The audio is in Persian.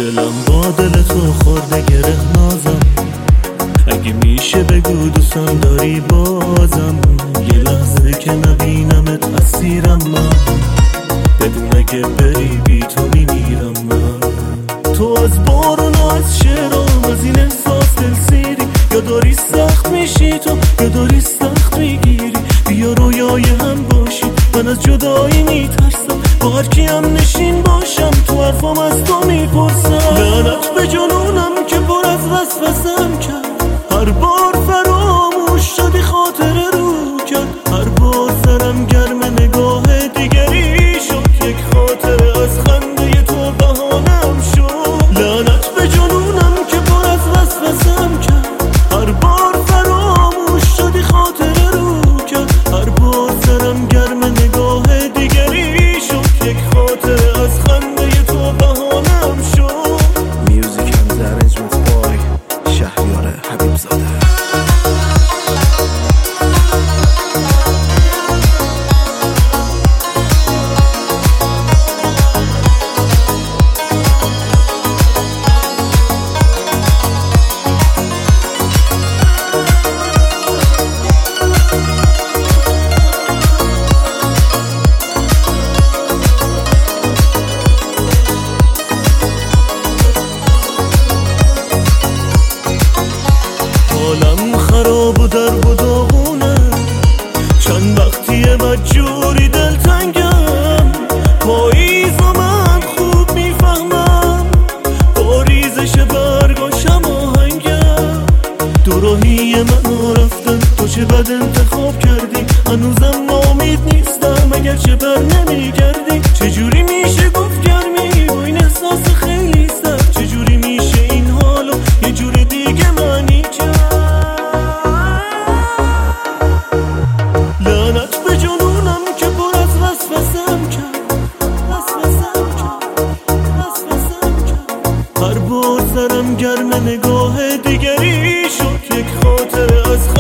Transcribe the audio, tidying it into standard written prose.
دلم با دل تو خورده گره نازم، اگه میشه بگو دوستم داری بازم. یه لحظه که نبینمت اسیرم من، بدون اگه بری بی تو میمیرم من. تو از بارون و از شعرام، از این احساس دل سیری، یا داری سخت میشی تو یا داری سخت میگیری. بیا رویای هم باشی، من از جدایی میترسم، با هر کیم نشین باشم تو حرفام از تو میپرسم. لعنت به جنونم که پر از وسوسم کرد، هر بار فراموش شدی خاطره رو کرد. هر بار سرم گرم نگاه دیگری شد، یک خاطره از خنده تو بهانم شد. لعنت به جنونم که پر از وسوسم کرد، هر بار فراموش شدی خاطره رو کرد. هر بار سرم گرم نگاه دیگری شد، یک خاطره از خنده تو بهانم شد. Music and arrangement boy شهریار حبیب زاده. حالم خراب و درب و داغونه، چند وقتیه بدجوری دلتنگم. پاییزا من خوب میفهمم، با ریزش برگاشم آهنگم. دوراهی منو رفتن، تو چه بد انتخاب کردی. هنوزم ناامید نیستم اگر چه بر نمیگردی. چجوری میشه گفت گرمی با این احساس خیلی سخت؟ چجوری میشه این حالو یه جور دیگه معنی کرد؟ لعنت به جنونم که پر از وسوسم کرد، وسوسم کرد، وسوسم کرد. هر بار سرم گرم نگاه دیگری شد، یک خاطره از